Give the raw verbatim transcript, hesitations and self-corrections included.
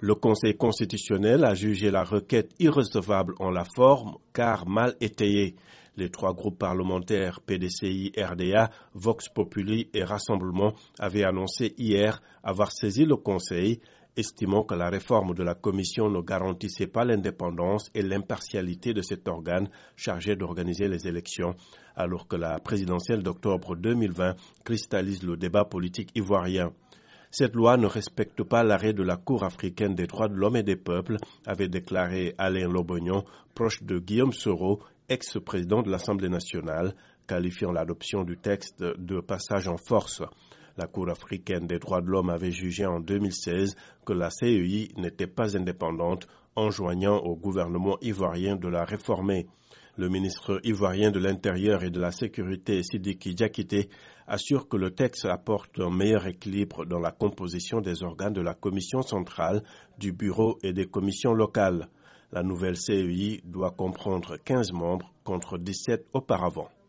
Le Conseil constitutionnel a jugé la requête irrecevable en la forme car mal étayée. Les trois groupes parlementaires P D C I, R D A, Vox Populi et Rassemblement avaient annoncé hier avoir saisi le Conseil, estimant que la réforme de la Commission ne garantissait pas l'indépendance et l'impartialité de cet organe chargé d'organiser les élections, alors que la présidentielle d'octobre deux mille vingt cristallise le débat politique ivoirien. Cette loi ne respecte pas l'arrêt de la Cour africaine des droits de l'homme et des peuples, avait déclaré Alain Lobognon, proche de Guillaume Soro, ex-président de l'Assemblée nationale, qualifiant l'adoption du texte de passage en force. La Cour africaine des droits de l'homme avait jugé en deux mille seize que la C E I n'était pas indépendante, enjoignant au gouvernement ivoirien de la réformer. Le ministre ivoirien de l'Intérieur et de la Sécurité, Sidiki Diakité, assure que le texte apporte un meilleur équilibre dans la composition des organes de la Commission centrale, du bureau et des commissions locales. La nouvelle C E I doit comprendre quinze membres contre dix-sept auparavant.